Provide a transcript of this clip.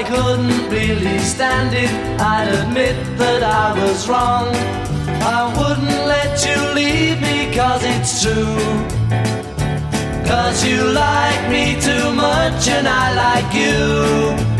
I couldn't really stand it, I'd admit that I was wrong. I wouldn't let you leave me, 'cause it's true. 'Cause you like me too much and I like you.